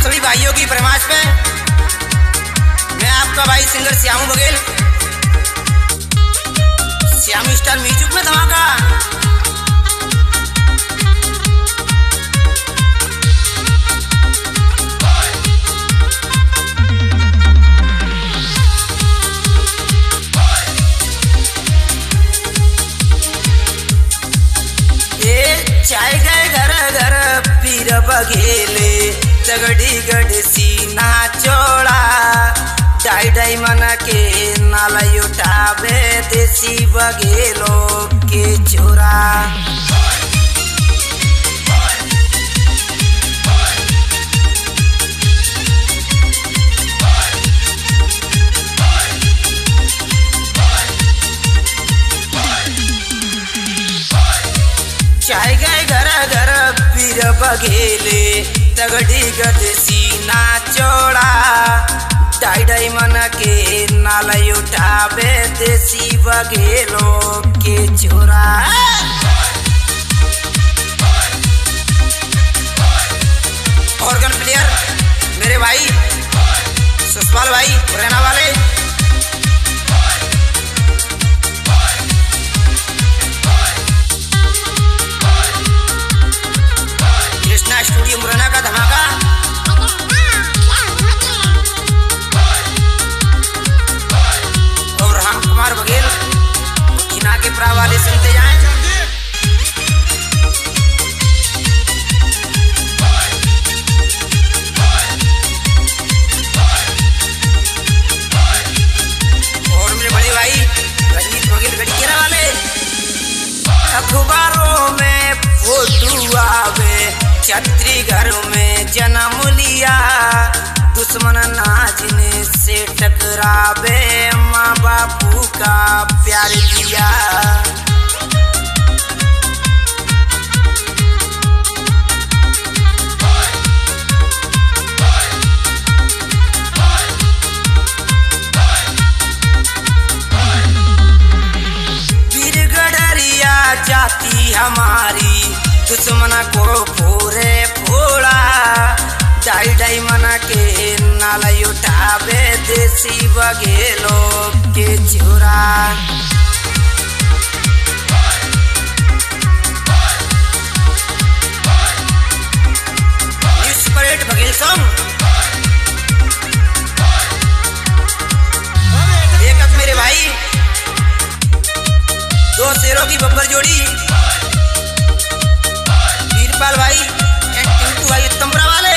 सभी भाइयों की फरमाइश पे मैं आपका भाई singer Shyamu Baghel, Shyamu star music में धमाका। चाय गए घर घर पीर बघेले तगड़ी गढ़सी ना चोड़ा डाई डाई मन के नाला उठावे देसी बघेलो के छोरा। चाय गए घर घर पीर बघेले तगड़ी गढ़सी ना चोड़ा डाई डाई मन के नाला उठावे देसी बघेलो के छोरा। ऑर्गन प्लेयर मेरे भाई सुषपाल भाई मुरैना वाले, कृष्णा स्टूडियो मुरैना का धमाका। और राम कुमार बघेल हिना के प्रा वाले सुनते जाएं। और मेरे बड़े भाई रंजीत बघेल गड़िकेरा वाले, अखबारों में फोटो आवे छत्री घर में जन्म लिया दुश्मन नाजने से टकरावे माँ बापू का प्यार दिया। वीर गडरिया जाति हमारी दुश्मन को पूरे फोड़ा डाई डाई मन के नाला उठावे देसी बघेलो के छोरा। स्प्रेड बघेल सॉन्ग एक मेरे भाई दो शेरों की बब्बर जोड़ी वीरपाल भाई एंड टिंकू भाई तंबरा वाले।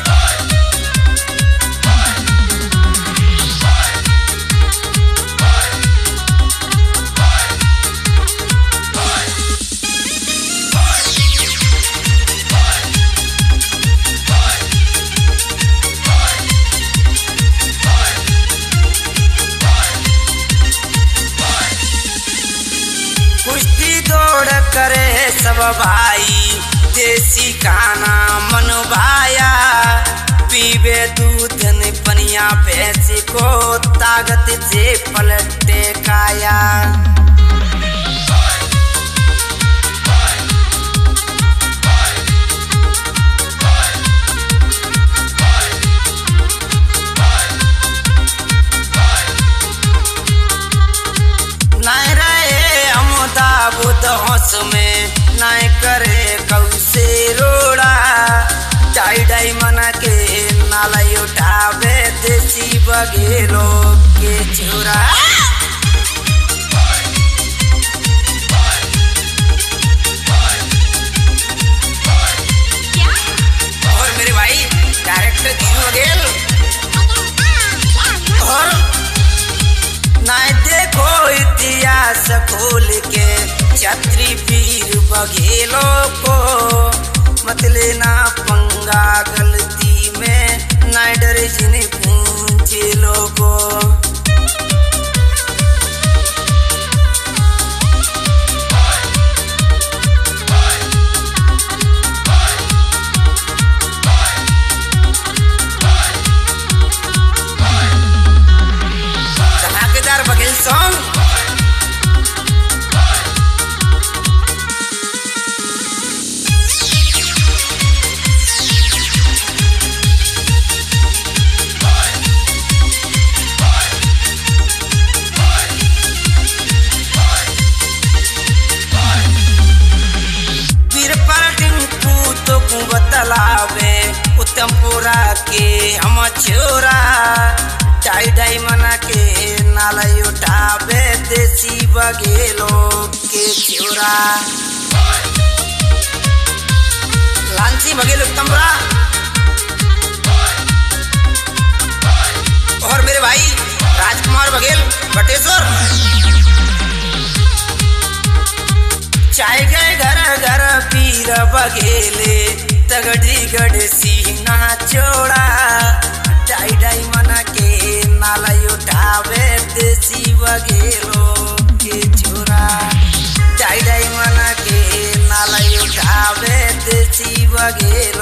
कुश्ती दौड़ करे सब भाई देसी खाना मन भाया पीवे दूध न पनिया पैसे को ताकत से पलटे काया। नाय रहे अमुदा बुध होश में नाय करे कौसे रोड़ा डाई डाई मन के नाला उठावे देसी बघेलो के छोरा। और मेरे भाई डायरेक्टर दीनू बघेल और नाय देखो इतिहास खोल के छत्री वीर बघेलो को मत लेना पंगा गलती में नाय डरे जिन्हें पूछे लोगो। धमाकेदार बघेल सॉन्ग उठावे देसी बघेलो के छोरा। लांची बघेल उत्तमरा और मेरे भाई राजकुमार बघेल बटेश्वर। चाय गए घर घर पीर बघेले तगड़ी गड़सी ना छोड़ा। डाई डाई मना के नाला उठावे देसी बघेलो के छोरा। डाई डाई मना के नाला उठावे देसी बघेलो